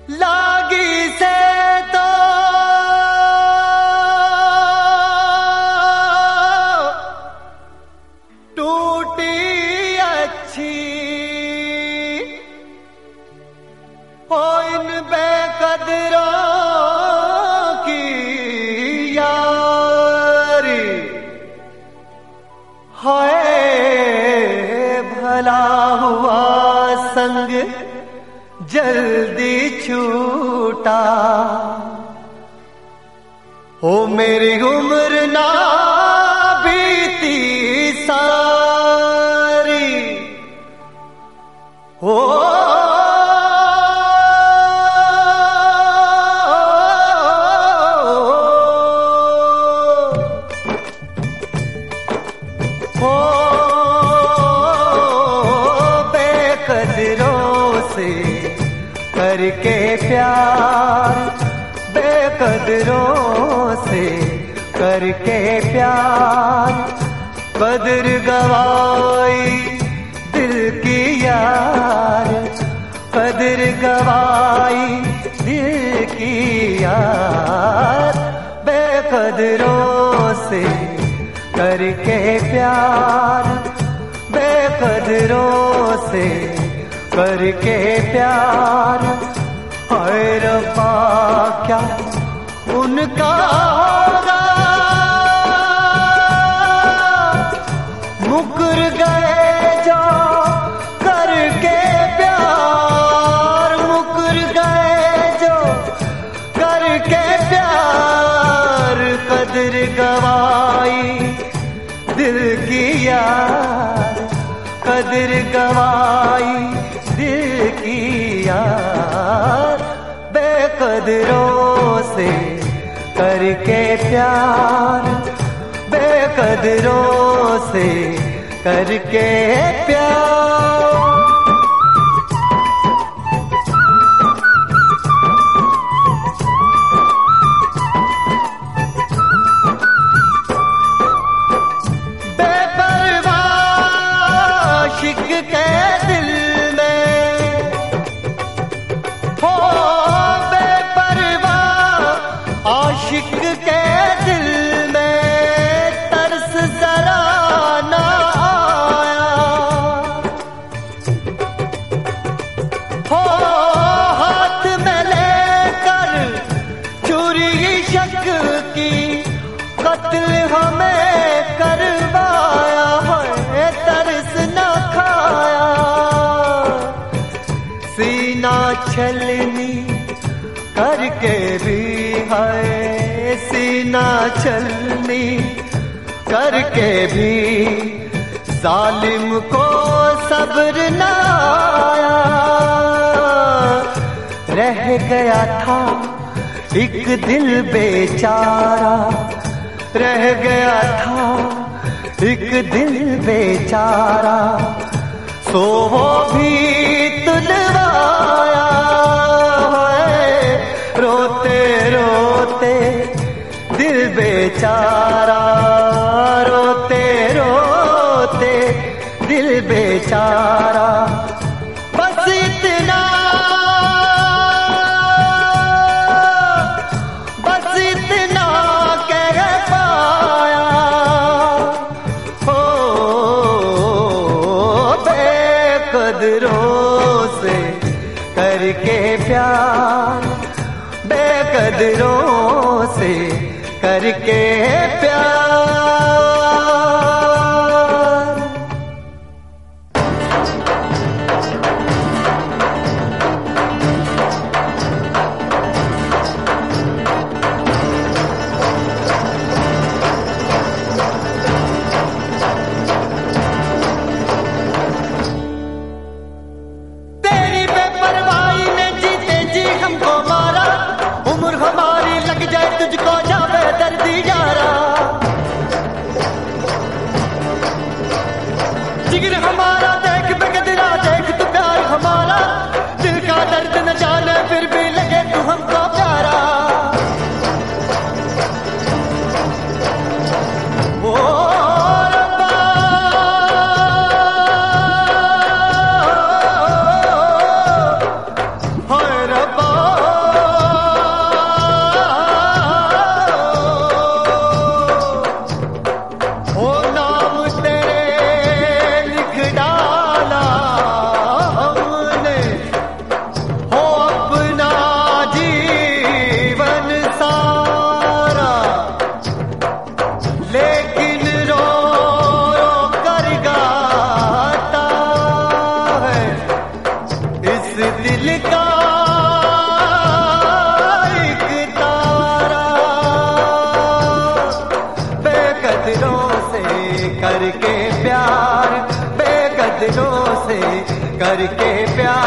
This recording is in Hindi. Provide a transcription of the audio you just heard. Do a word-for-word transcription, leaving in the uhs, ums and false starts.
लागी से तो टूटी अच्छी हो इन बेकदरों की यारी हाय भला हुआ संग जल्दी छूटा हो मेरी उम्र ना बीती सारी हो हो बेकदरों से करके प्यार बेकदरों से करके प्यार कदर गवाई दिल की यार कदर गवाई दिल की यार बेकदरों से करके प्यार बेकदरों से करके प्यार हाय रब्बा क्या उनका होगा मुकर गए जो करके प्यार मुकर गए जो करके प्यार कदर गवाई दिल की यार कदर गवाई दिल की यार बेकदरों से करके प्यार बेकदरों से करके प्यार आशिक के दिल में तरस जरा ना आया हो हाथ में लेकर चोरी इश्क की कत्ल हमें करवाया है तरस न खाया सीना छलनी करके भी है सीना छलनी करके भी जालिम को सब्र न आया रह गया था एक दिल बेचारा रह गया था एक दिल बेचारा सो वो भी तुलवाया रोते रोते दिल बेचारा रोते रोते दिल बेचारा बस इतना बस इतना कह पाया हो बेकदरों से करके प्यार बेकदरों से करके प्यार तेरी बेपरवाही ने जीते जी हमको मारा उम्र हमारी लग जाए तुझको जावे दर्दी यारा दिल का एक तारा बेकदरों से करके प्यार, बेकदरों से करके प्यार।